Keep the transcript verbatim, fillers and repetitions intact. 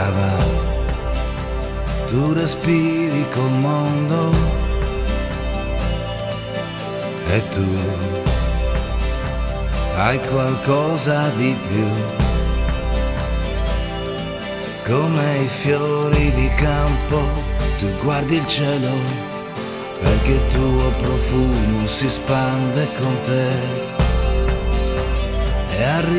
strada, tu respiri col mondo e tu hai qualcosa di più, come i fiori di campo, tu guardi il cielo perché il tuo profumo si spande con te e arriva